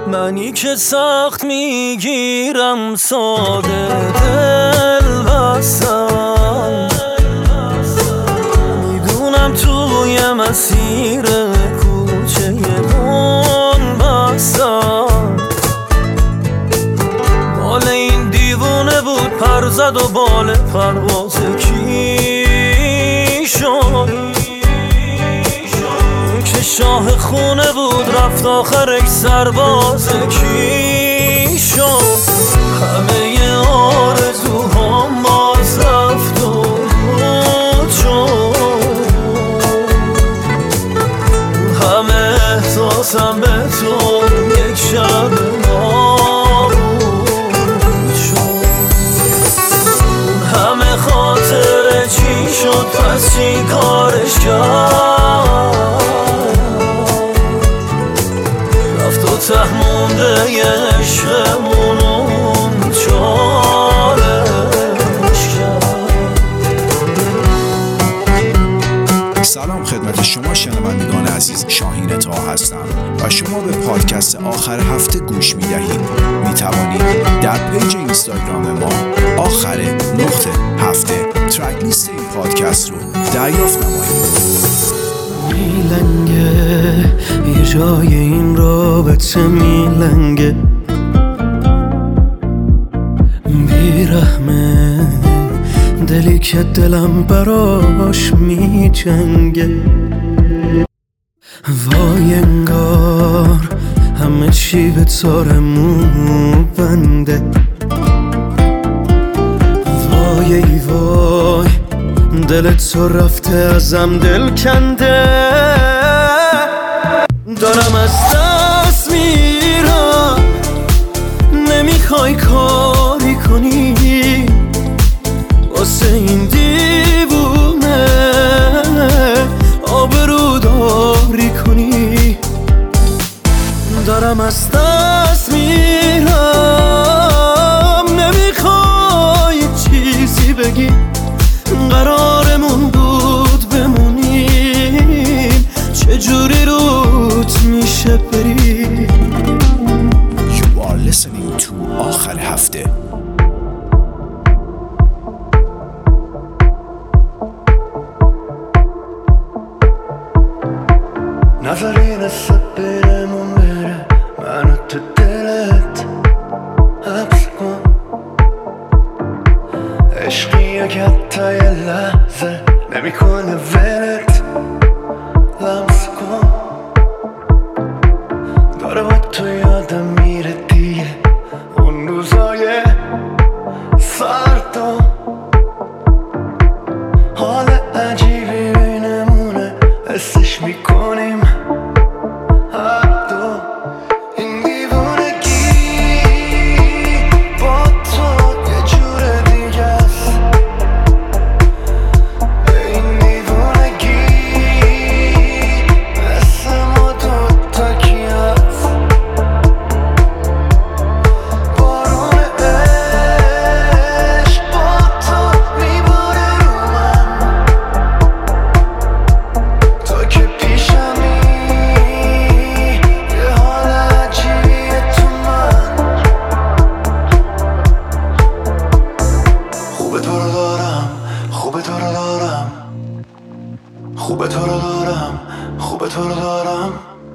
منی که سخت میگیرم ساده دل بستم، میدونم توی مسیر کوچه دون بستم. بال این دیوونه بود پر زد و بال پرواز کی شد که شاه خونه بود رفت آخرش سرباز کی شد. همه آرزوهام باز رفت و بود شد، همه احساسم به تو یک شب نابود شد. همه خاطره چی شد پس چی کارش کرد، ته مونده یه عشقمونم چارش کرد. سلام خدمت شما شنوندگان عزیز، شاهین طاها هستم و شما به پادکست آخر هفته گوش می‌دهید. می‌توانید در پیج اینستاگرام ما آخر_هفته ترک لیست این پادکست رو دریافت نمایید. میلنگه یه جای این رابطه میلنگه، بیرحمه دلی که دلم براش میجنگه. وای انگار همه چی به تارمون بنده، وای ای وای دل تو رفته ازم دل کنده. دارم از دست میرم نمیخوای کاری کنی واسه این دیوونه آبرو داری کنی. دارم از دست میرم نمیخوای چیزی بگی، قرارمون بود بمونیم چجوری روت میشه بری. You are listening to آخر هفته. نظری نسبت برمون بره منو تو دلت حبس کن، عشقیه که حتی یه لحظه نمیکنه ولت لمس کن. داره با تو یادم میره دیگه اون روزای سرد و حال عجیبی بینمونه حسش میکنیم هر دو. این دیوونگی با تو یه جور دیگه است، این دیوونگی مثل ما دوتا کی هست. بارون عشق با تو میباره رو من، تو که پیشمی یه حال عجیبیه تو من. خوبه تو رو دارم، خوبه تو رو دارم، خوبه تو رو دارم، خوبه تو رو دارم.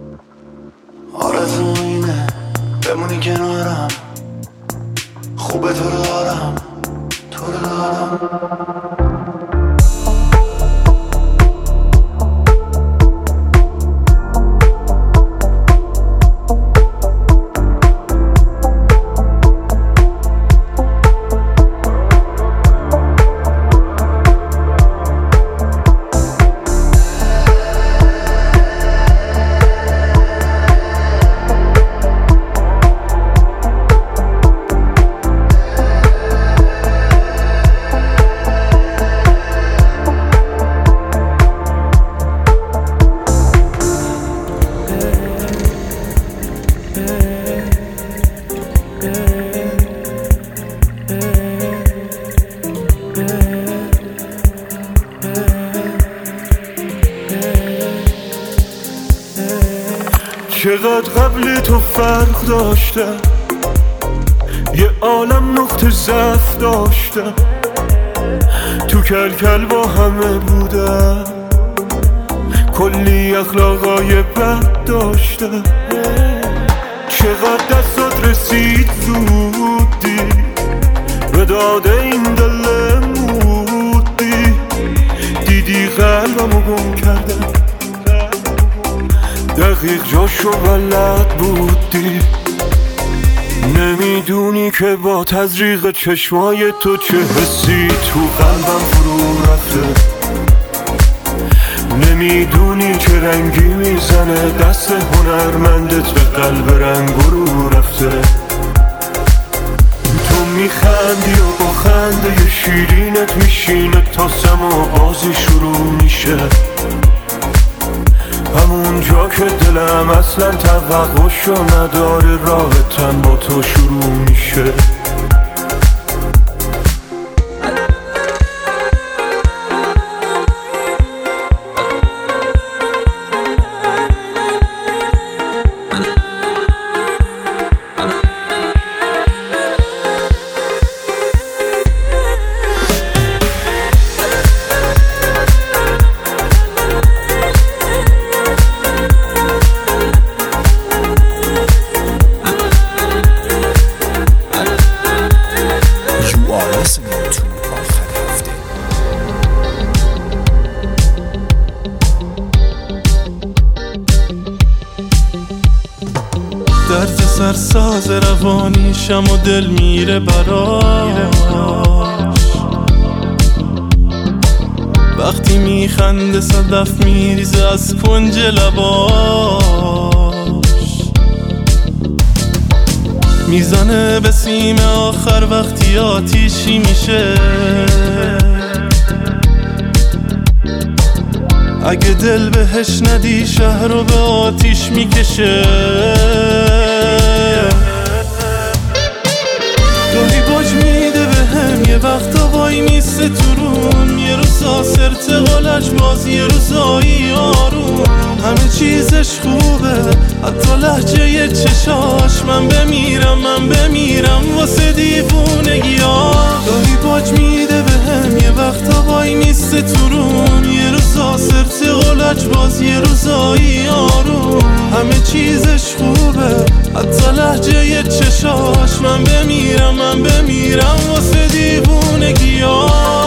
آرزوم اینه بمونی کنارم، خوبه تو رو دارم، تو رو دارم. چقدر قبل تو فرق داشتم، یه عالم نقطه ضعف داشتم، تو کل با همه بودم، کلی اخلاقای بد داشتم. چقدر دستات رسید زودی به داده این دل مودی، دیدی قلبمو گم کردم، دقیق جاشو بلد بودی. نمیدونی که با تزریق چشمای تو چه حسی تو قلبم فرو رفته، نمیدونی چه رنگی میزنه دست هنرمندت به قلب رنگورو رفته. تو میخندی و با خنده شیرینت میشینه تا سما بازی شروع میشه، همون جا که دلم اصلا توقعشو نداره راحتن با تو شروع میشه. درد سرساز روانیشم و دل میره براش، وقتی میخنده صدف میریزه از کنج لباش، میزنه به سیم آخر وقتی آتیشی میشه، اگه دل بهش ندی شهر رو به آتیش میکشه. گاهی باج میده به هم یه وقتا وای میسته تو روم، یه روز ارتقالش باز یه روزایی آروم، همه چیزش خوبه حتی لحجه چشاش، من بمیرم واسه دیوونگی ها. گاهی باج میده به هم یه وقتا وای میسته تو روم، یه روز ارتقالش باز یه روزایی آروم، همه چیزش خوبه حتی لحجه چشاش، من بمیرم واسه دیوونگی ها.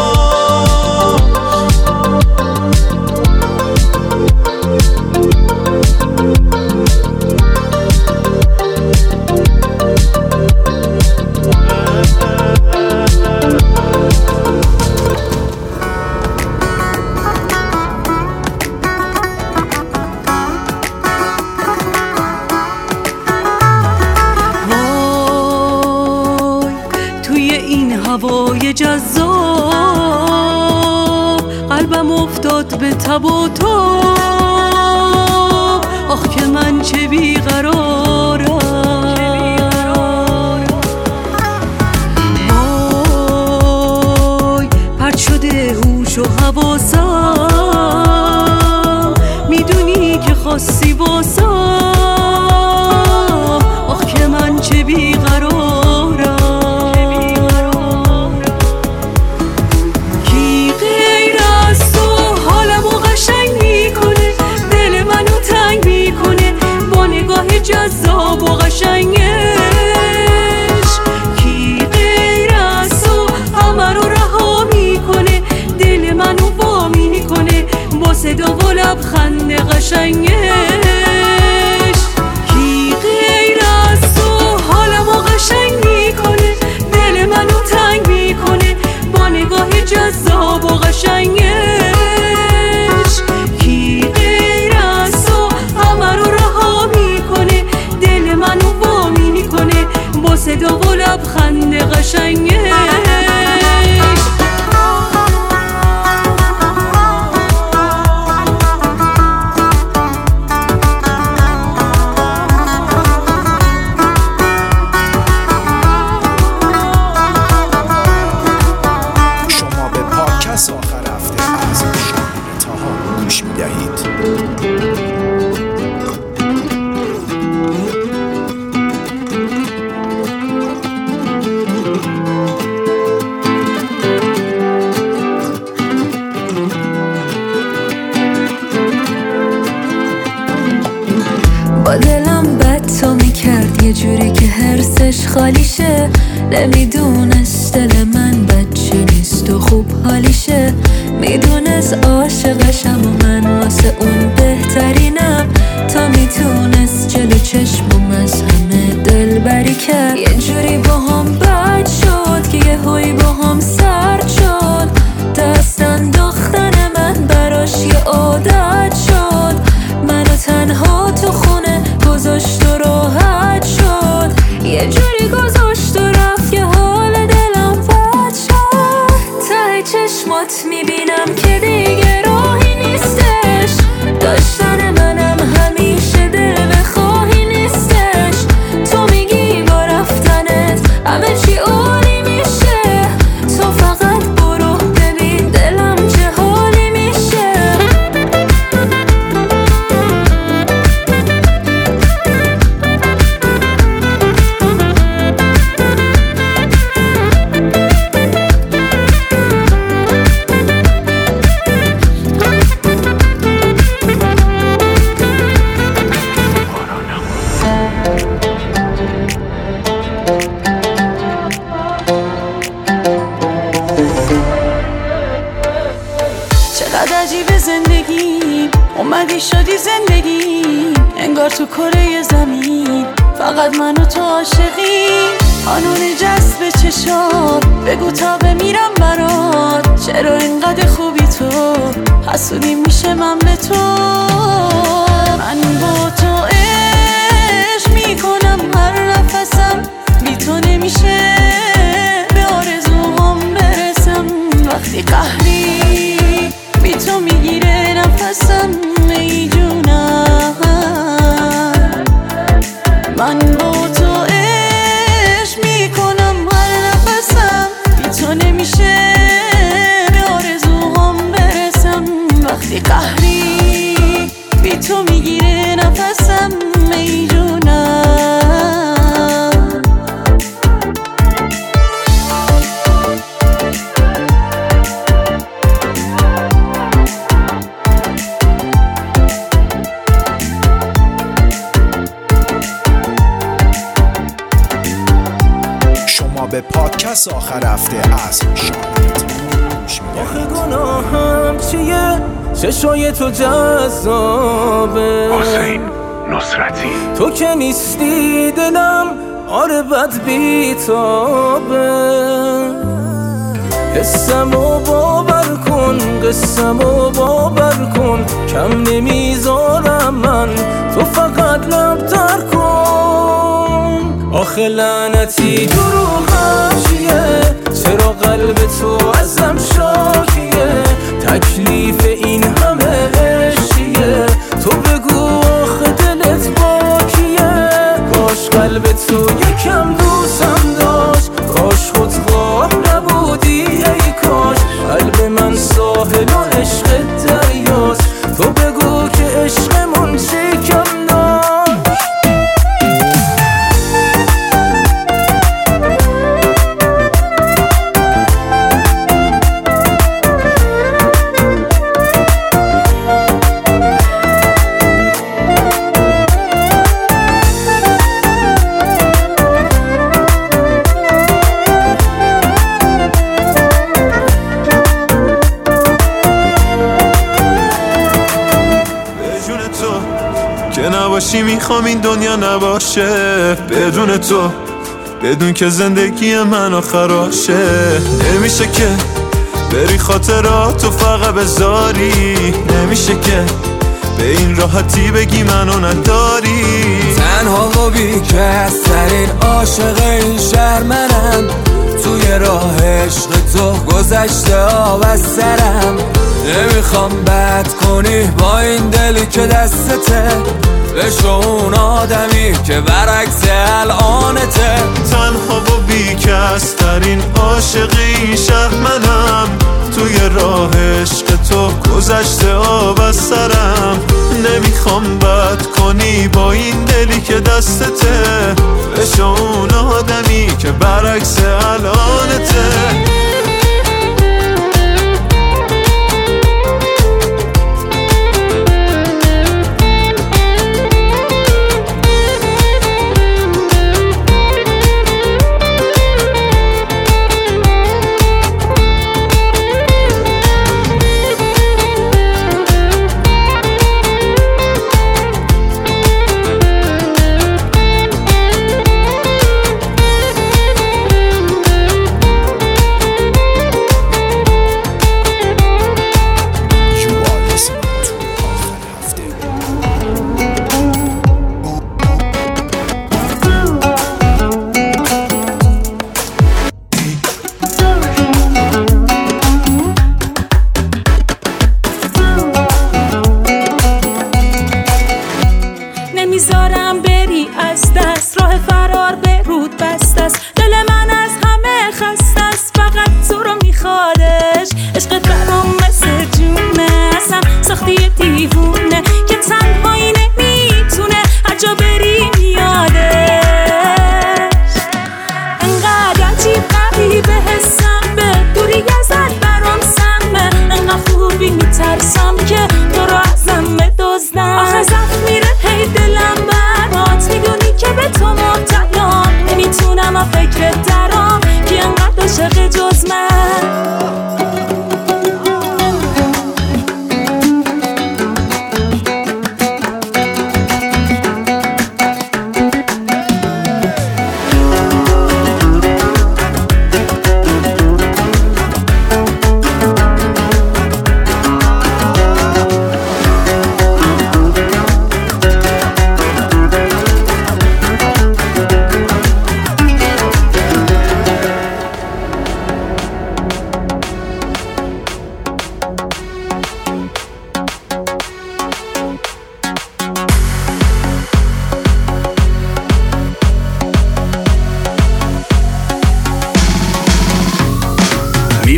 هوای جذاب قلبم افتاد به تب و تاب، آخ که من چه بیقرارم، وای پرت شده هوش و حواسم، میدونی که خواستی واسم، آخ که من چه بیقرارم. جذاب و قشنگش کی غیر از تو همه رو رها میکنه، دل منو وا میکنه با صدا و لبخند قشنگش، کی غیر از تو حالمو قشنگ میکنه، دل منو تنگ میکنه با نگاه جذاب و قشنگش، کی غیر از تو همه رو رها میکنه، دل منو وا میکنه با صدا و لبخند قشنگش. شما به پادکست آخر هفته از شاهین طاها گوش میدهید. با دلم بد تو میکرد یه جوری که حرسش خالی شه. نمیدونست دل من بچه نیست و خوب حالیشه. میدونست عاشقشم و من واسه اون بهترینم. تا میتونست جلو چشمم از همه دل بری کرد. یه جوری با هم بد شد که یه هوی با هم سرد شد. دست انداختن من براش یه عادت شد. منو تنها تو خونه گذاشت و راحت شد. یه جوری گذاشت و رفت یه حال دلم بد شد. ته چشمات میبینم که دیگه راهی نیستش. داشتن منم همیشه دل بخواهی نیستش. تو میگی با رفتنت همه چی عالی میشه. تو فقط برو ببین دلم چه حالی میشه. چقدر عجیب زندگی اومدی شدی زندگی. انگار تو کره زمین فقط من و تو عاشقی. قانون جذب چشات بگو تا بمیرم برات. چرا اینقدر خوبی تو حسودی میشه من به تو. من با تو عشق میکنم هر نفسم. بی تو نمیشه به آرزوهام برسم. وقتی قهری بی تو میگیره نفسم ای جونم. من با تو عشق میکنم هر نفسم. بی تو نمیشه به آرزوهام برسم. وقتی قهری بی تو میگیره نفسم ای جونم. شما به پادکست آخر هفته از شاهین‌تو گوش میدید. آخه گناهم چیه؟ چشای تو جذابه. حسین نصرتی تو که نیستی دلم آره بد بیتابه. حسمو باور کن قسمو باور کن. کم نمیذارم من تو فقط لب تر کن. آخه لعنتی دروغم چیه؟ چرا قلب تو ازم شاکیه؟ تکلیف این همه عشقیه. تو بگو آخه دلت با کیه؟ کاش قلب تو یکم دوستم داشت. کاش خودخواه نبودی ای کاش. قلب من ساحل و عشق دریاست. تو بگو که عشقمون چی کم داشت. نباشی میخوام این دنیا نباشه. بدون تو بدون که زندگی من آخراشه. نمیشه که بری خاطراتو فقط بذاری. نمیشه که به این راحتی بگی منو نداری. تنها و بیکس ترین عاشق این شهر منم. توی راه عشق تو گذشته آب از سرم. نمیخوام بد کنی با این دلی که دستته. بشو اون آدمی که برعکس الانته. تنها و بیکس ترین عاشق این شهر منم. توی راه عشق تو گذشته آب از سرم. نمیخوام بد کنی با این دلی که دستته. بشو اون آدمی که برعکس الانته.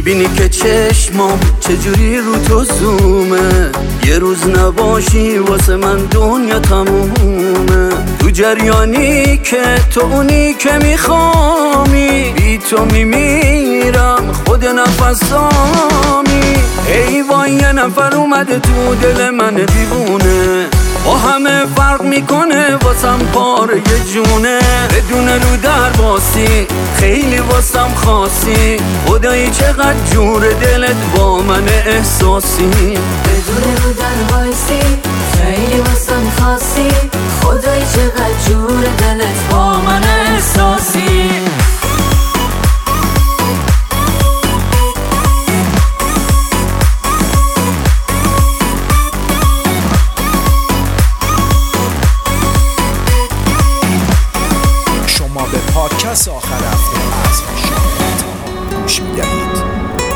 میبینی که چشمام چجوری رو تو زومه، یه روز نباشی واسه من دنیا تمومه. تو جریانی که تو اونی که میخوامی، بی تو میمیرم خود نفسامی. ای وای یه نفر اومده تو دل من دیوونه، با همه فرق میکنه واسم پاره یه جونه. بدون رو در باسی خیلی واسم خاصی، خدایی چقدر جور دلت با من احساسی. بدون رو در وایسی خیلی واسم خاصی، خدایی چقدر جور دلت با من احساسی. شما به پادکست آخر هفته از شاهین طاها گوش میدهید.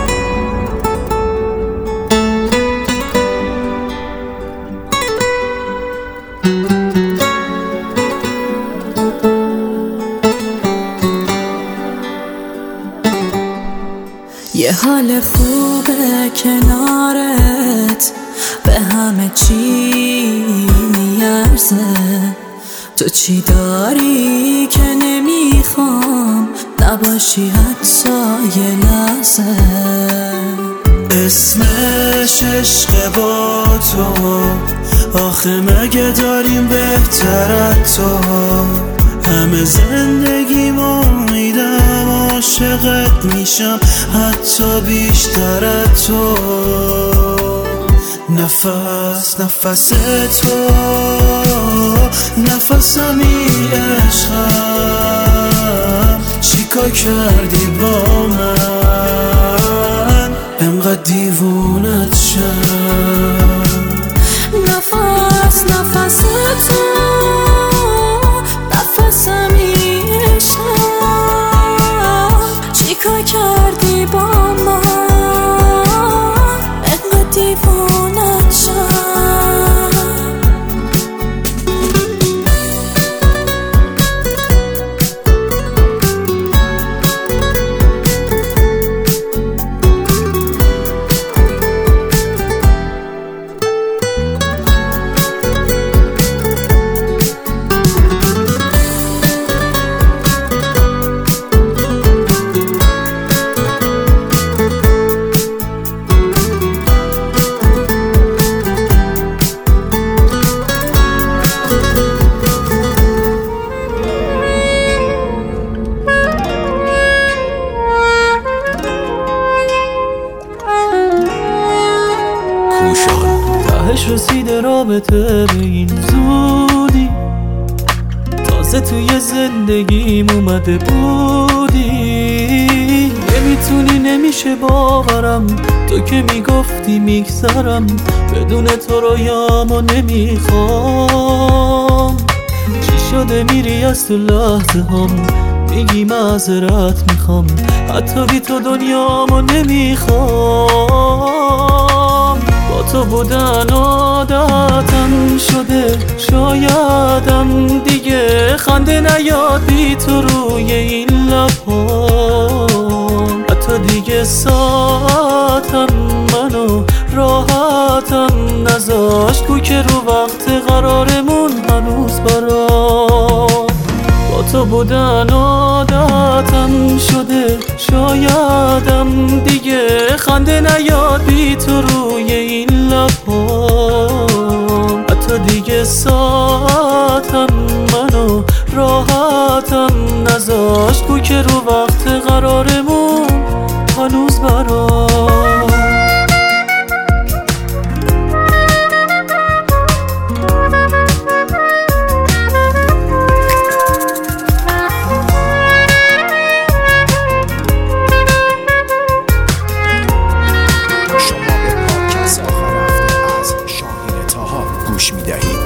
یه حال خوبه کنارت، به همه چی میارزه. تو چی داری که نمیخوام نباشی حتی یه لحظه. اسمش عشق با تو، آخه مگه داریم بهتر از تو؟ همه زندگیمو میدم عاشقت میشم حتی بیشتر از تو. نفس نفس تو نفسمی عشقم، چیکار کردی با من انقدر دیوونت شم. نفس نفس تو نفسمی عشقم، چیکار کردی با من انقدر دیوونت شم. تهش رسیده رابطه به این زودی، تازه توی زندگیم اومده بودی. نمیتونی نمیشه باورم، تو که میگفتی میگذرم، بدون تو رویامو نمیخوام. چی شده میری از تو لحظه هم، میگی معذرت میخوام، حتی بی تو دنیامو نمیخوام. با تو بودن عادتم شده، شایدم دیگه خنده نیاد بی تو روی این لبام. حتی دیگه ساعتم منو راحتم نذاشت، کو که رو وقت قرارمون هنوز برام. با تو بودن عادتم شده، شایدم دیگه خنده نیاد بی تو روی این لبام. حتی دیگه ساعتم منو راحتم نذاشت، کو که رو وقت قرارمون هنوز برام. گوش میدهید.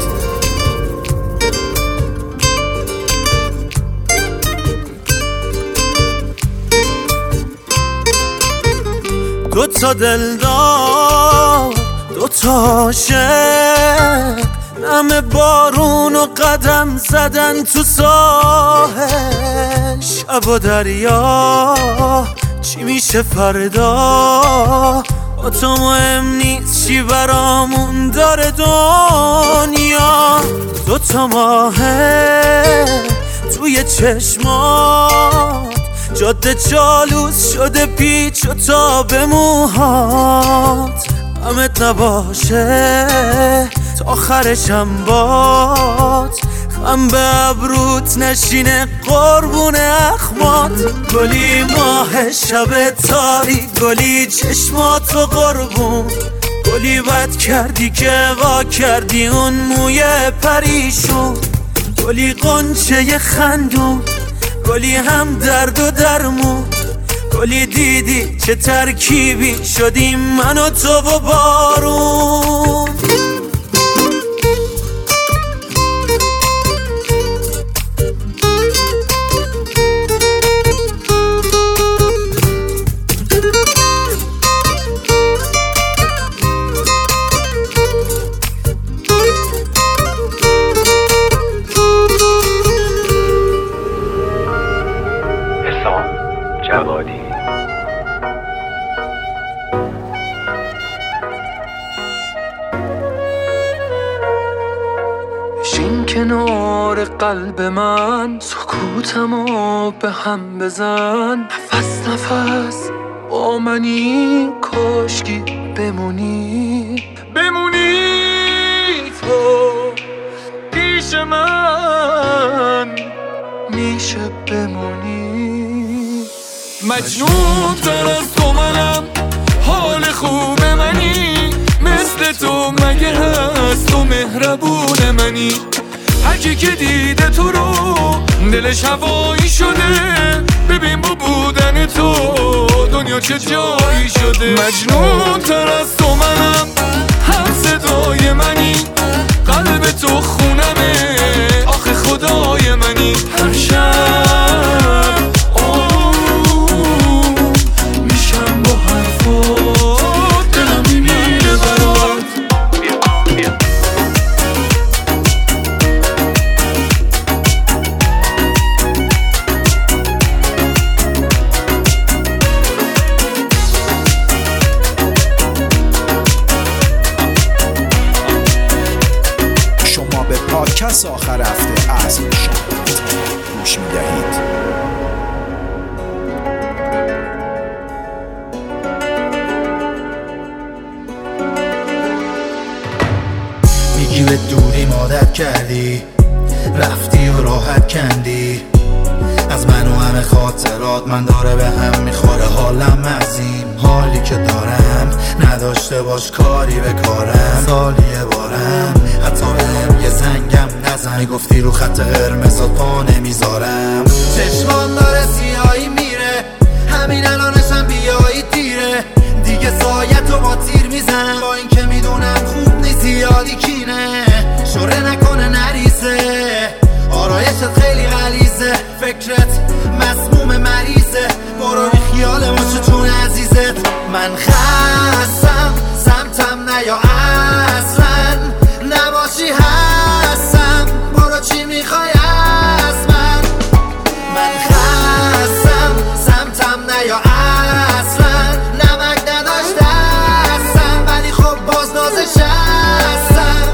دو تا دلدار، دو تا عاشق، نم بارون و قدم زدن تو ساحل. شب و دریا چی میشه فردا؟ با تو مهم نیست چی برامون داره دنیا. 2 ماهه توی چشمات، جاده جالوس شده پیچ و تاب موهات. غمت نباشه تا آخرشم بات، خم به ابروت نشینه قربون اخمات. گلی ماه شب تاری، گلی چشماتو قربون، گلی بد کردی که وا کردی اون موی پریشون. گلی قنچه خندون، گلی هم درد و درمون، گلی دیدی چه ترکیبی شدیم من و تو و بارون. بشین کنار قلب من، سکوتمو به هم بزن. نفس نفس با منی، کاشکی بمونی تو پیش من، میشه بمونی. مجنون تر از تو منم، حال خوب منی، مثل تو مگه هست تو مهربون منی. هرکی که دیده تو رو دلش هوایی شده، ببین با بودن تو دنیا چه جایی شده. مجنون تر از تو منم، هم صدای منی، قلب تو خونمه آخه خدای منی. هر شب میشم با حرفات، دلم میمیره برات. شما به پادکست آخر هفته از شاهین‌تا گوش می‌دهید. میگی به دوری عادت کردی، رفتی و راحت کندی از من و همه خاطرات. من داره به هم میخوره حالم از این حالی که دارم، نداشته باش کاری به کارم. سالیه بارم حتی بهم یه زنگم نزن، گفتی رو خط قرمزات پا نمیذارم. چشمان داره سیاهی میره، همین الانشم بیایی دیره. دیگه سایتو با تیر میزنم، با این که میدونم خوب نیست زیادی کینه. شوره نکنه نریزه، آرایشت خیلی غلیظه، فکرت مسموم مریضه. برو بی خیال باشه چون عزیزت. من خستم سمتم نیا اصلا، نباشی هستم. برو چی میخوای از من؟ من خستم سمتم نیا اصلا، نمک نداشت دستم ولی خب باز نازش هستم.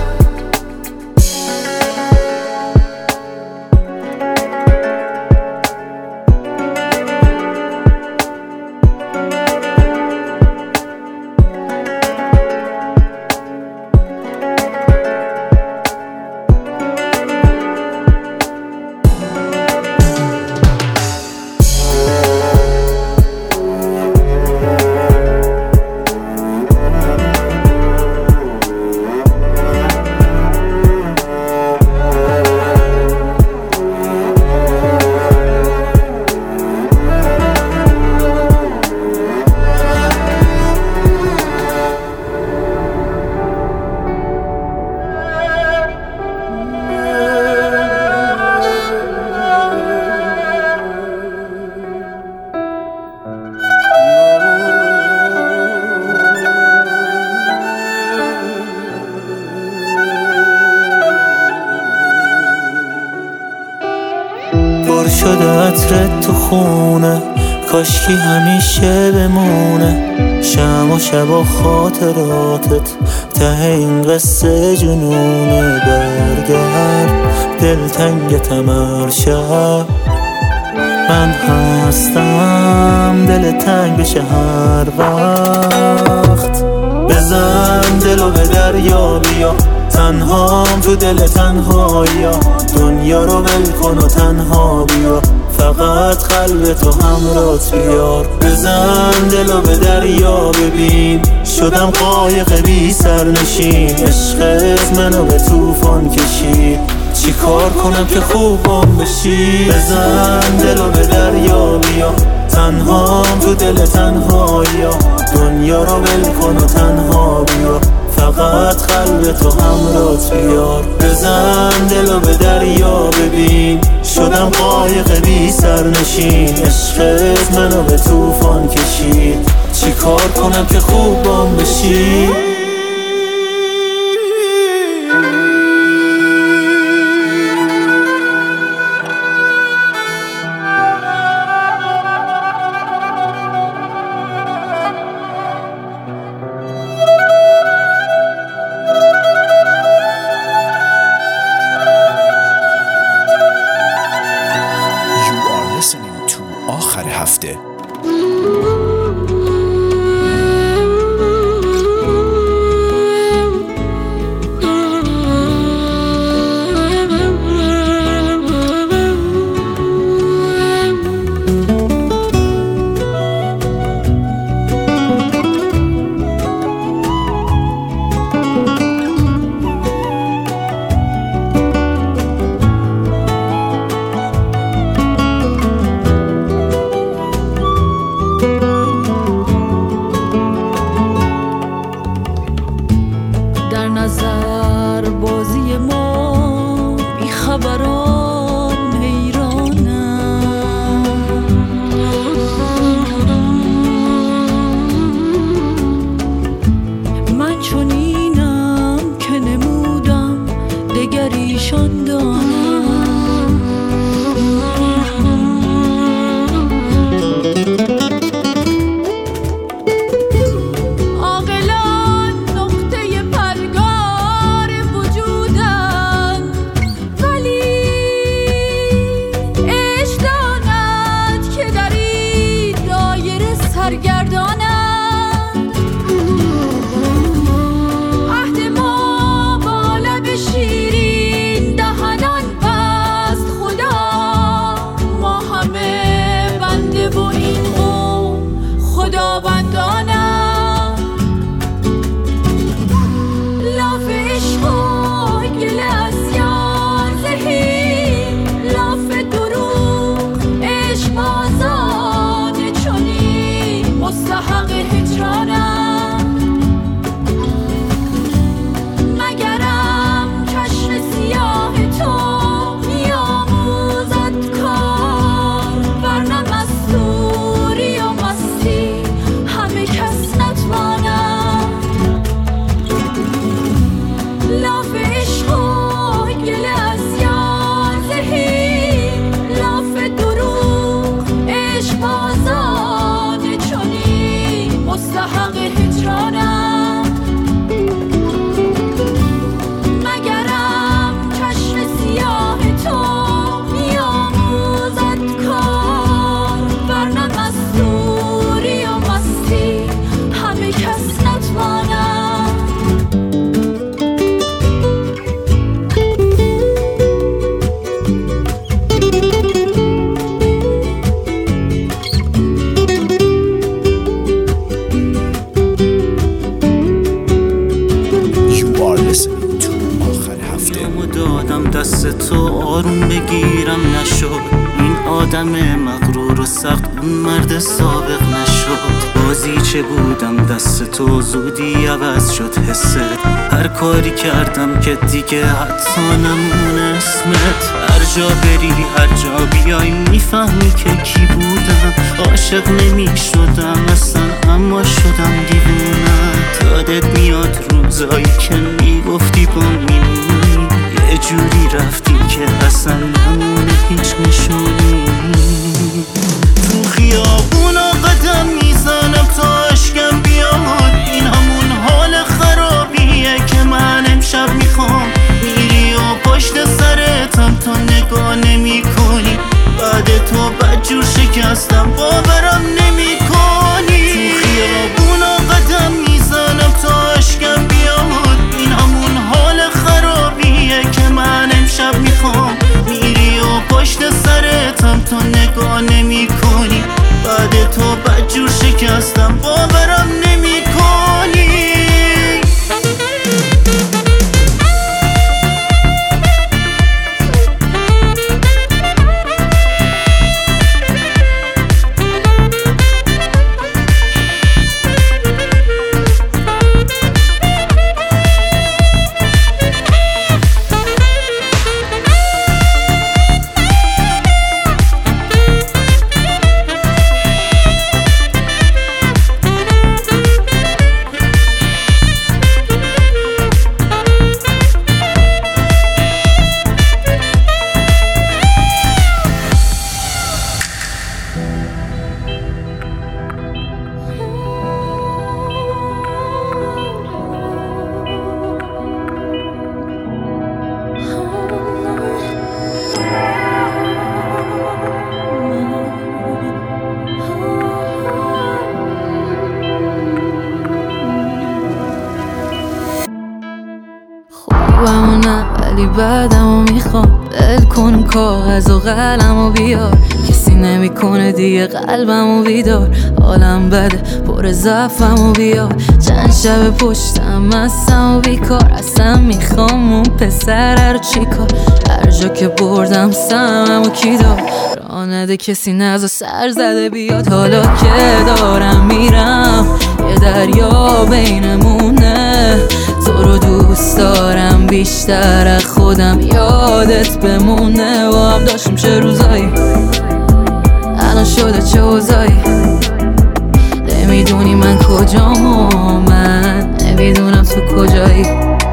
بار شده عطرت تو خونه، کاشکی همیشه بمونه شمع و شب و خاطراتت ته این قصه جنونه. برگرد دلتنگتم هر شب من هستم، دل تنگ بشه هر وقت. بزن دلو به دریا بیا، تنهام تو دل تنهایی، دنیا رو ول کن و تنها بیا، فقط قلب تو همراهت بیار. بزن دلو به دریا ببین، شدم قایق بی سرنشین، عشقت منو به طوفان کشید، چی کار کنم که خوبم بشی؟ بزن دلو به دریا بیا، تنهام تو دل تنهایی، دنیا رو ول کن و تنها بیا، فقط قلب تو همراهت بیار. بزن دلو به دریا ببین، شدم قایق بی سرنشین، عشقت منو به طوفان کشید، چی کار کنم که خوبم بشی؟ آخر هفته. مغرور و سخت اون مرد سابق نشد. بازی چه بودم دست تو زودی عوض شد حست. هر کاری کردم که دیگه حتی نمون اسمت. هر جا بری هر جا بیای میفهمی که کی بودم. عاشق نمی شدم اصلا اما شدم دیوونم. یادت میاد روزایی که میگفتی با میمونی. یه جوری رفتی که اصلا نمونه هیچ نشونی. تو خیابونا قدم میزنم تا اشکم بیاد، این همون حال خرابیه که من امشب میخوام. میری و پشت سرتم تا نگاه نمی کنی، بعد تو بدجور شکستم باورم نمی کنی. تو خیابونا قدم میزنم تا اشکم بیاد، این همون حال خرابیه که من امشب میخوام. میری و پشت سرتم تا نگاه نمی کنی، بعد تو بدجور شکستم باورم نمی کنی. خوبمونم ولی بعدمو میخوام، دل کن کاغذ و قلمو بیار، کسی نمیکنه دیگه قلبمو بیدار. حالم بده پر ضعفمو بیار، چند شب پشتم هستم و بیکار. اصلا میخوام اون پسره رو چیکار، هر جا که بردم سممو کی دار. راه نده کسی نزا سر زده بیاد، حالا که دارم میرم یه دریا بینمونه. تو رو دوست دارم بیشتر از خودم، یادت بمونه. با هم داشتیم چه روزایی، الان شده چه اوضاعی. نمیدونی من کجام و من نمیدونم تو کجایی.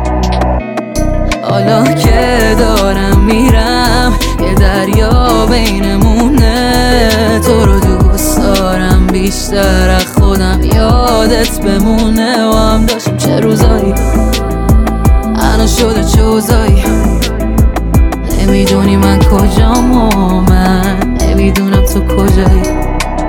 حالا که دارم میرم یه دریا بینمونه. تو رو دوست دارم بیشتر از خودم، یادت بمونه. و هم داشتیم چه روزایی، الان شده چه اوضاعی. نمیدونی من کجام و من نمیدونم تو کجایی.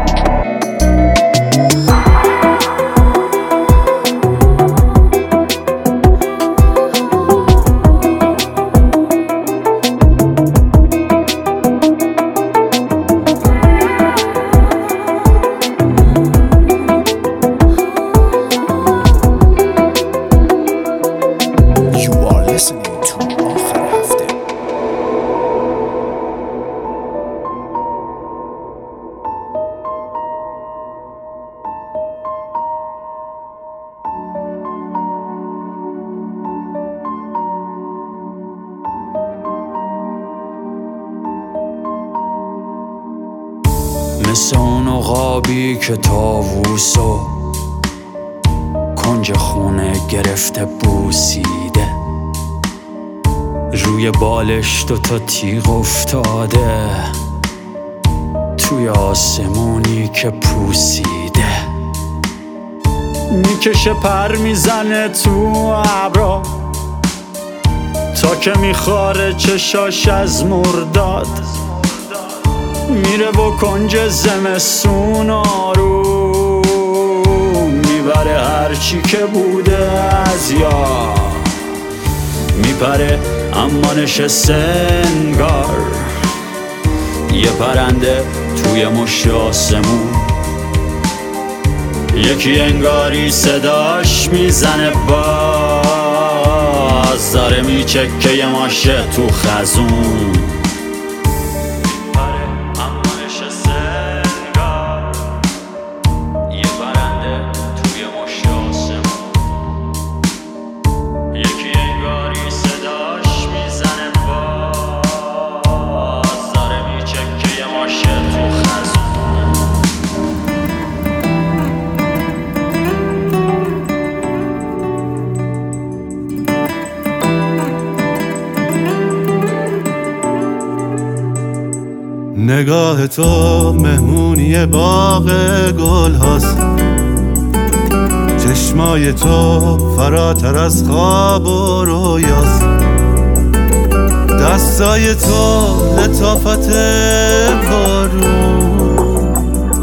مثل اون عقابی که طاووسو کنج خونه گرفته بوسیده، روی بالش دوتا تیغ افتاده توی آسمونی که پوسیده. میکشه پر میزنه تو ابرا تا که میخواره چشاش از مرداد. میره با کنج زمستون آروم، میبره هرچی که بوده از یاد. میپره اما نشسته انگار یه پرنده توی مشت آسمون. یکی انگاری صداش میزنه باز، داره میچکه یه ماشه تو خزون. نگاه تو مهمونی باغ گل هاست، چشمای تو فراتر از خواب و رویاست، دستای تو لطافت بارون،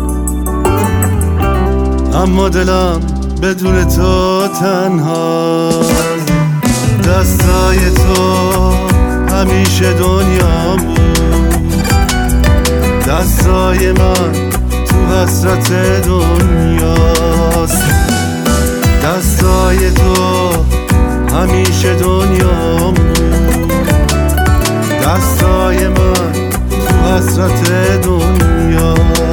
اما دلم بدون تو تنهاست. دستای تو همیشه دنیا بود، دستای من تو حسرت دنیاست. دستای تو همیشه دنیا بود، دستای من تو حسرت دنیا.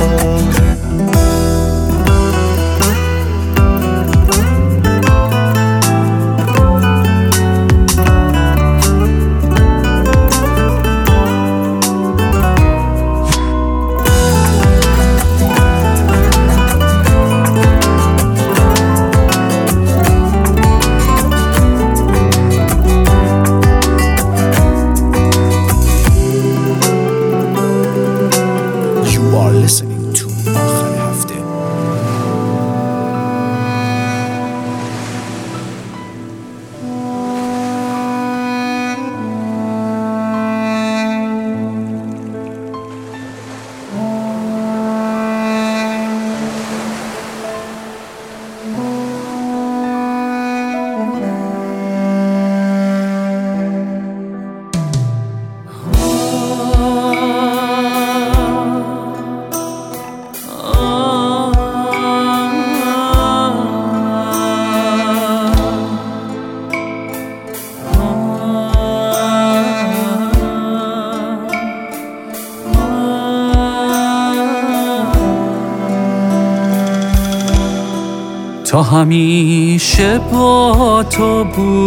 تا همیشه با تو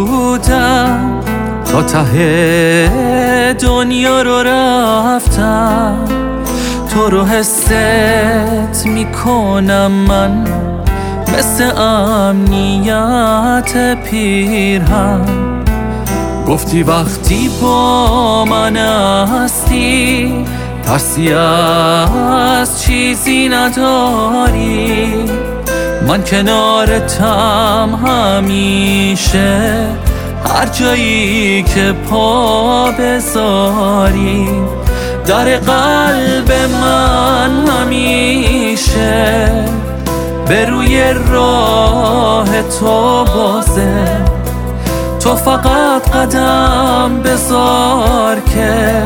بودم، تا ته دنیا رو رفتم، تو رو حست میکنم من مثل امنیت پیرهن. گفتی وقتی با من هستی ترسی از چیزی نداری، من کنارتم همیشه هر جایی که پا بذاری. در قلب من همیشه به روی راه تو بازه، تو فقط قدم بذار که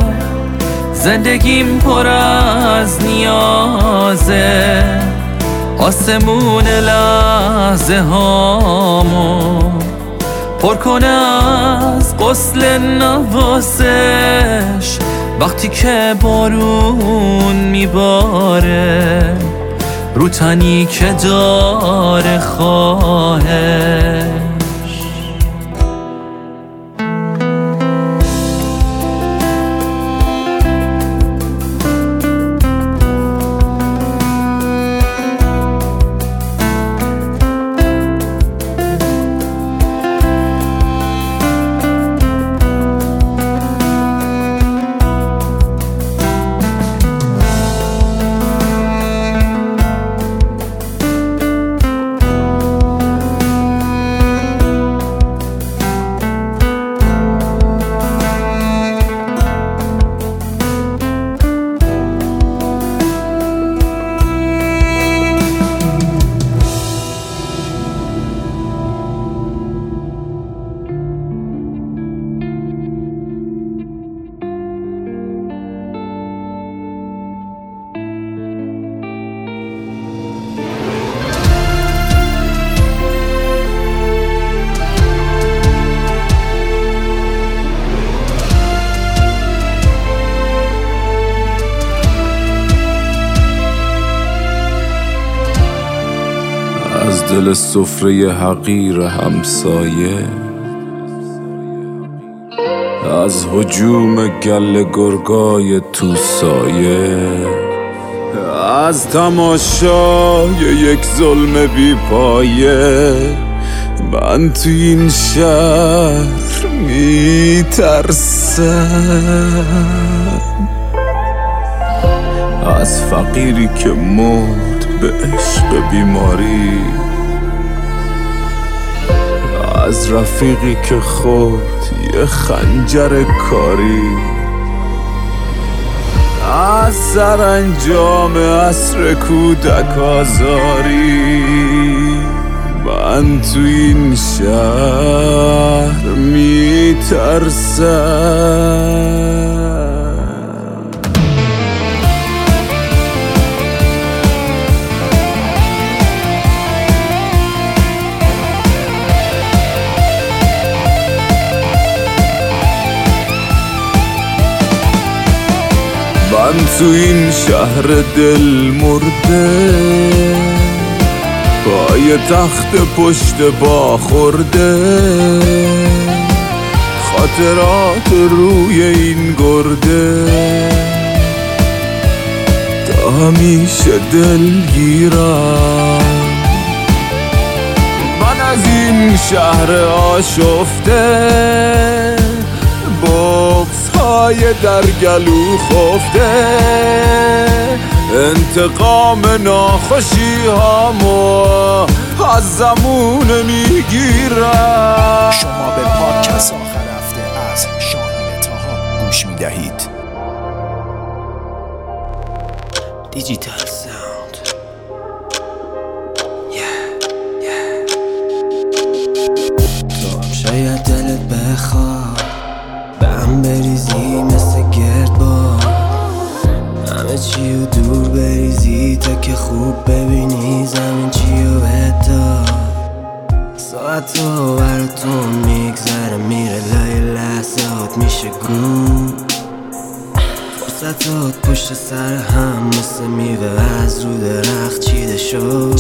زندگیم پر از نیازه. آسمون لحظه هامو پر کن از غسل نوازش، وقتی که بارون میباره رو تنی که داره خواهش. از دل سفره حقیر همسایه، از هجوم گل گرگای تو سایه، از تماشای یک ظلم بی پایه، من تو این شهر میترسم. از فقیری که مرد به عشق بیماری، از رفیقی که خورد یه خنجر کاری، از سرانجام عصر کودک آزاری. من تو این شهر میترسم. من تو این شهر دل مرده، پای تخت پشت با خورده، خاطرات روی این گرده، تا همیشه دلگیرم. من از این شهر آشفته، بغض های در گلو خفته، انتقام ناخوشی هامو از زمونه میگیرم. شما به پادکست آخر هفته از شاهین طاها گوش میدهید. دیجیتال ساوند. تو هم شاید دلت بخواد به هم بریزی مثل گردباد، همه چی رو دور بریزی تا که خوب ببینی زمین چی رو بهداد. ساعت رو براتون میگذره میره، لای لحظات میشه گم، فرصتات پشت سر هم مثل میوه از رو درخت چیده شد.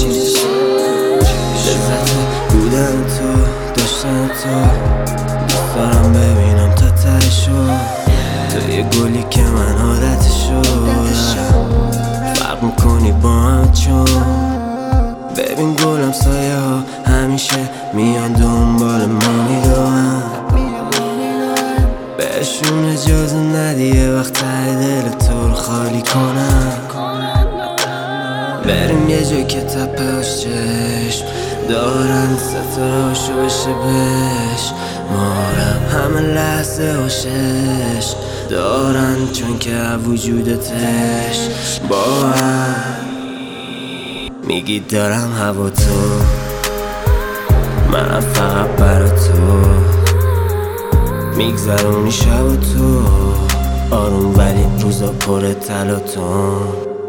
لذت بودن تو، داشتن تو، دوست دارم ببینم تا تهشو. تو یه گلی که من عادتشو فرق میکنی با هم، چون ببین گلم سایه ها همیشه میان دنبال ما میدوهم. بهشون اجازه ندیه وقت ته دل تو رو خالی کنم. بریم یه جایی که تپهاش چشم دارن، ستارهاشو بشه بش مارم، همه لحظه هاشش دارن، چون که وجودتش با هم میگی دارم هوا تو، منم فقط برا تو، میگذرونی شب تو آروم ولی روزا پر تلاتون.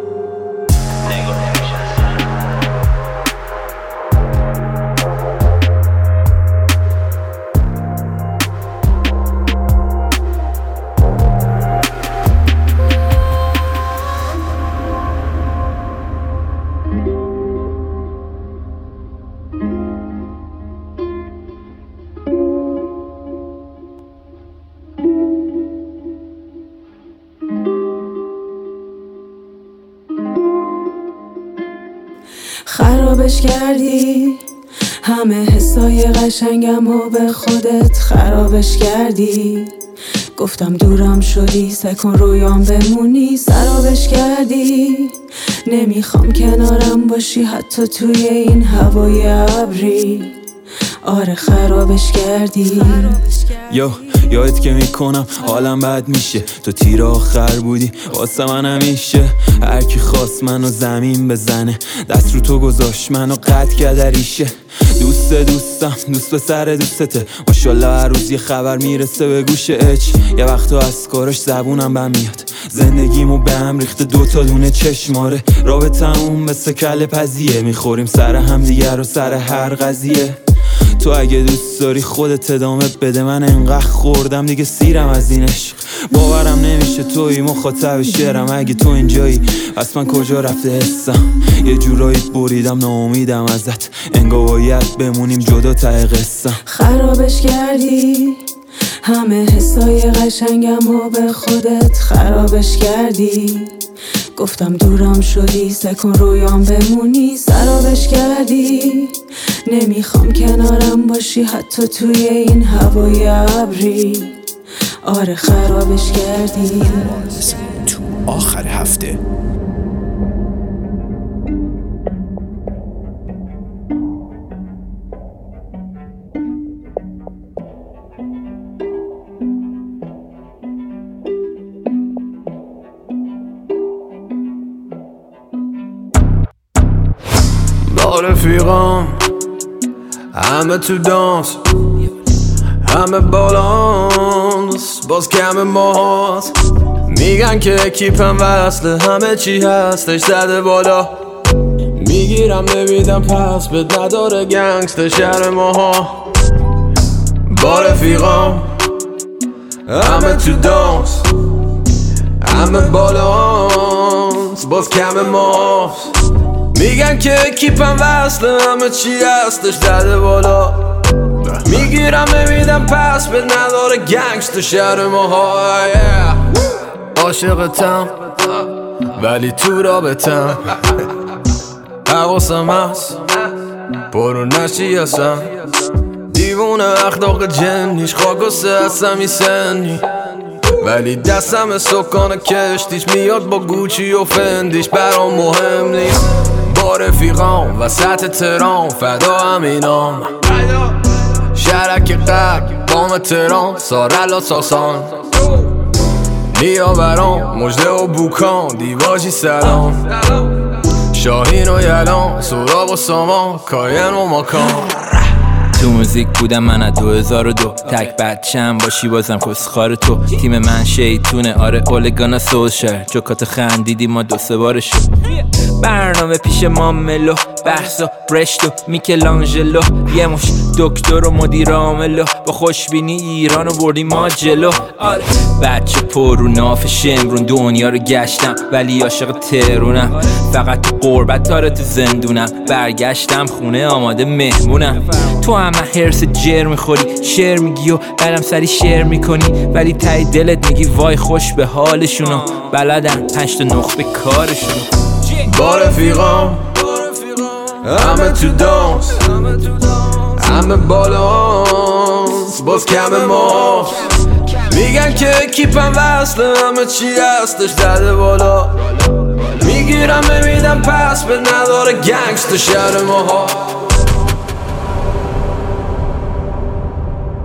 خرابش کردی همه حسای قشنگم و به خودت خرابش کردی. گفتم دورم شدی سکن رویام بمونی، سرابش کردی. نمیخوام کنارم باشی حتی توی این هوای ابری. آره خرابش کردی. یادت که میکنم حالم بد میشه، تو تیر آخر بودی واسه من همیشه. هرکی خواست منو زمین بزنه دست رو تو گذاشت منو قطع کرد ریشه. دوستم دوست به سر دوستته، ماشالله هر روز یه خبر میرسه به گوش اچ. یه وقتا از کارش زبونم بهم میاد، زندگیمو به هم ریخته دوتا دونه چشماره. رابطمون مثل کله پزیه، میخوریم سر هم دیگر و سر هر قضیه. تو اگه دوست داری خودت ادامه بده، من انقدر خوردم دیگه سیرم از این عشق. باورم نمیشه توی مخاطب شعرم، اگه تو اینجایی پس من کجا رفته حسم. یه جورایی بریدم ناامیدم ازت، انگار باید بمونیم جدا ته قصه. خرابش کردی همه حسای قشنگم و به خودت خرابش کردی. گفتم دورم شدی سکن رویام بمونی، سرابش کردی. نمیخوام کنارم باشی حتی توی این هوای ابری. آره خرابش کردی. تو آخر هفته با رفیقام همه تو دانس، همه بالانس، باز کم ماست. میگن که اکیپم وصله، همه چی هستش زده بالا. میگیرم نمیدم پس بد نداره گنگست شهر ماها. با رفیقام همه تو دانس، همه بالانس، باز کم ماست. میگن که اکیپم وصله، همه چی هستش زده بالا. میگیرم نمیدم پس بد نداره گنگست شهر ماها. عاشقتم ولی تو رابطم، حواسم هست برو نشی هستم. دیوونه اخلاق جنیش خاک و سه هستم سنی، ولی دستم سکان کشتیش میاد با گوچی و فندیش برام مهم نیست. با رفیقام وسط تهران فدا همینام، شهرک قلب بام تهران سارلا ساسان. نیاوران مجده و بوکان دیواجی سلام، شاهین و یلان سراغ و سامان کاین و ماکان. تو موزیک بودم من از 2002 تک بچم باشی بازم کسخار تو. تیم من شیطونه آره اولگانا سوشر جوکات خندیدی ما 2-3 بارشو. برنامه پیش ما ملو بحثا برشتو میکلانجلو، یه مش دکتر و مدیر عاملو، با خوشبینی ایرانو بردی ما جلو. آره بچه پر رو ناف شمرون دنیا رو گشتم ولی عاشق تهرونم. فقط تو قربت آره تو زندونم، برگشتم خونه آماده مهمونم. تو همه هرس جر میخوری شعر میگی و بعدم سری شعر میکنی، ولی تای دلت میگی وای خوش به حالشونو. بلدن 5 تا نخبه کارشونو. با رفیقام همه تو دانس، همه بالانس، باز کم ماست. میگن که اکیپم وصله، همه چی هستش زده بالا. میگیرم نمیدم پس بد نداره گنگست شهر ماها.